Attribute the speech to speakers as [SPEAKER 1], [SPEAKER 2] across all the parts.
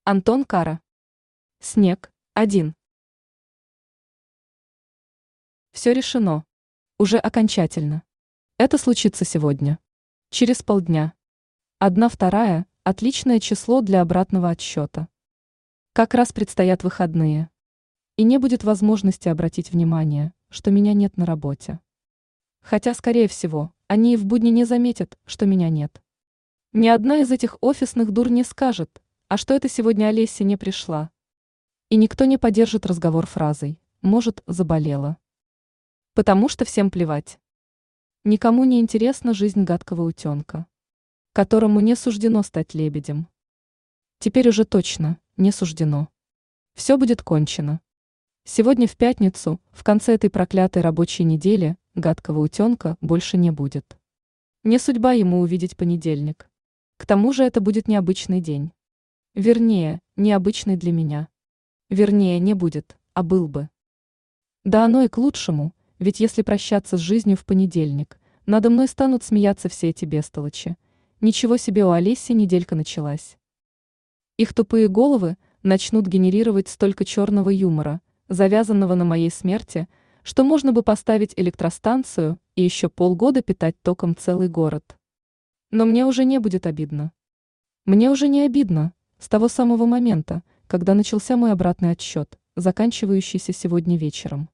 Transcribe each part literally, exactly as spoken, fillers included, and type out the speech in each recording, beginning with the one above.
[SPEAKER 1] Антон Кара. Снег. Один. Все решено. Уже окончательно. Это случится сегодня. Через полдня. Одна вторая – отличное число для обратного отсчета. Как раз предстоят выходные. И не будет возможности обратить внимание, что меня нет на работе. Хотя, скорее всего, они и в будни не заметят, что меня нет. Ни одна из этих офисных дур не скажет, а что это сегодня Олеся не пришла. И никто не поддержит разговор фразой «может, заболела». Потому что всем плевать. Никому не интересна жизнь гадкого утенка, которому не суждено стать лебедем. Теперь уже точно не суждено. Все будет кончено. Сегодня в пятницу, в конце этой проклятой рабочей недели, гадкого утенка больше не будет. Не судьба ему увидеть понедельник. К тому же это будет необычный день. Вернее, необычный для меня. Вернее, не будет, а был бы. Да оно и к лучшему, ведь если прощаться с жизнью в понедельник, надо мной станут смеяться все эти бестолочи. Ничего себе, у Олеси неделька началась. Их тупые головы начнут генерировать столько черного юмора, завязанного на моей смерти, что можно бы поставить электростанцию и еще полгода питать током целый город. Но мне уже не будет обидно. Мне уже не обидно с того самого момента, когда начался мой обратный отсчет, заканчивающийся сегодня вечером.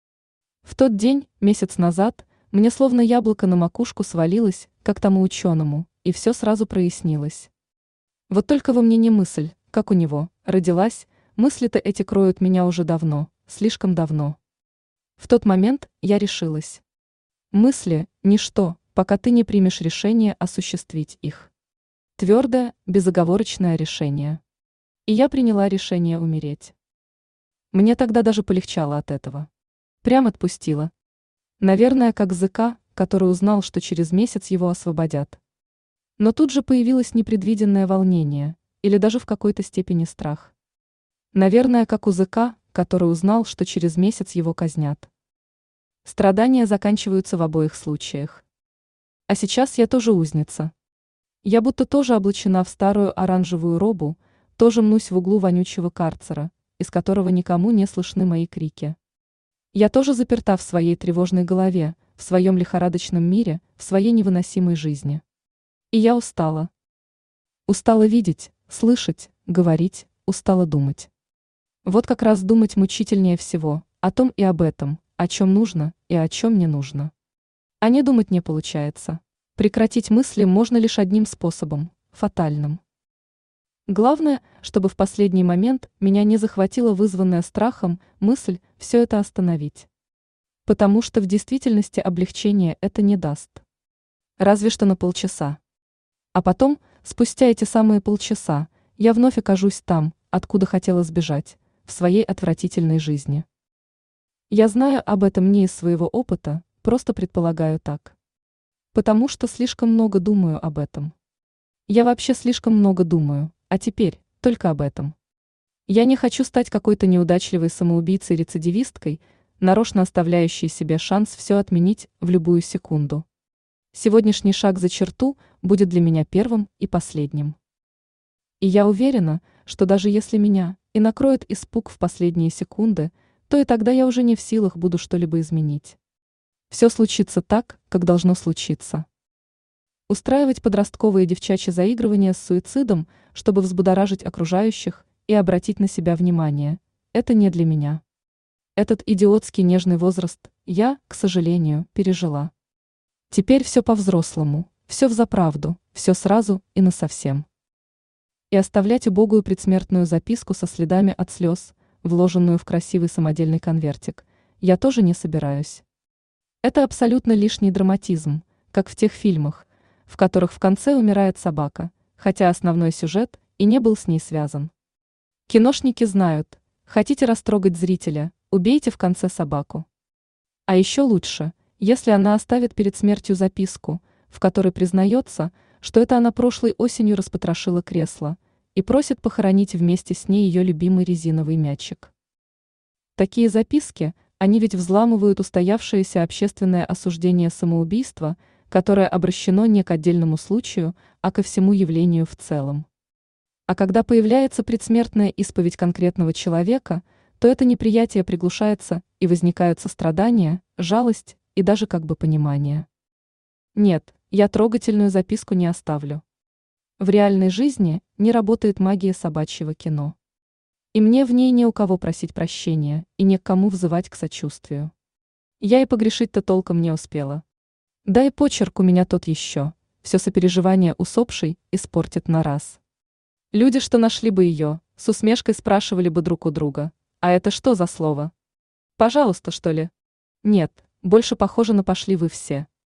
[SPEAKER 1] В тот день, месяц назад, мне словно яблоко на макушку свалилось, как тому ученому, и все сразу прояснилось. Вот только во мне не мысль, как у него, родилась, мысли-то эти кроют меня уже давно, слишком давно. В тот момент я решилась. Мысли – ничто, пока ты не примешь решение осуществить их. Твердое, безоговорочное решение. И я приняла решение умереть. Мне тогда даже полегчало от этого. Прям отпустила. Наверное, как зэка, который узнал, что через месяц его освободят. Но тут же появилось непредвиденное волнение, или даже в какой-то степени страх. Наверное, как у зэка, который узнал, что через месяц его казнят. Страдания заканчиваются в обоих случаях. А сейчас я тоже узница. Я будто тоже облачена в старую оранжевую робу, тоже мнусь в углу вонючего карцера, из которого никому не слышны мои крики. Я тоже заперта в своей тревожной голове, в своем лихорадочном мире, в своей невыносимой жизни. И я устала. Устала видеть, слышать, говорить, устала думать. Вот как раз думать мучительнее всего, о том и об этом, о чем нужно и о чем не нужно. А не думать не получается. Прекратить мысли можно лишь одним способом – фатальным. Главное, чтобы в последний момент меня не захватила вызванная страхом мысль все это остановить. Потому что в действительности облегчение это не даст. Разве что на полчаса. А потом, спустя эти самые полчаса, я вновь окажусь там, откуда хотела сбежать, в своей отвратительной жизни. Я знаю об этом не из своего опыта, просто предполагаю так. Потому что слишком много думаю об этом. Я вообще слишком много думаю, а теперь только об этом. Я не хочу стать какой-то неудачливой самоубийцей-рецидивисткой, нарочно оставляющей себе шанс все отменить в любую секунду. Сегодняшний шаг за черту будет для меня первым и последним. И я уверена, что даже если меня и накроет испуг в последние секунды, то и тогда я уже не в силах буду что-либо изменить. Все случится так, как должно случиться. Устраивать подростковые девчачьи заигрывания с суицидом, чтобы взбудоражить окружающих и обратить на себя внимание, это не для меня. Этот идиотский нежный возраст я, к сожалению, пережила. Теперь все по-взрослому, все взаправду, все сразу и насовсем. И оставлять убогую предсмертную записку со следами от слез, вложенную в красивый самодельный конвертик, я тоже не собираюсь. Это абсолютно лишний драматизм, как в тех фильмах, в которых в конце умирает собака, хотя основной сюжет и не был с ней связан. Киношники знают, хотите растрогать зрителя, убейте в конце собаку. А еще лучше, если она оставит перед смертью записку, в которой признается, что это она прошлой осенью распотрошила кресло, и просит похоронить вместе с ней ее любимый резиновый мячик. Такие записки, они ведь взламывают устоявшееся общественное осуждение самоубийства, которое обращено не к отдельному случаю, а ко всему явлению в целом. А когда появляется предсмертная исповедь конкретного человека, то это неприятие приглушается и возникают сострадание, жалость и даже как бы понимание. Нет, я трогательную записку не оставлю. В реальной жизни не работает магия собачьего кино. И мне в ней не у кого просить прощения и не к кому взывать к сочувствию. Я и погрешить-то толком не успела. Да и почерк у меня тот еще, все сопереживание усопшей испортит на раз. Люди, что нашли бы ее, с усмешкой спрашивали бы друг у друга, а это что за слово? Пожалуйста, что ли? Нет, больше похоже на пошли вы все.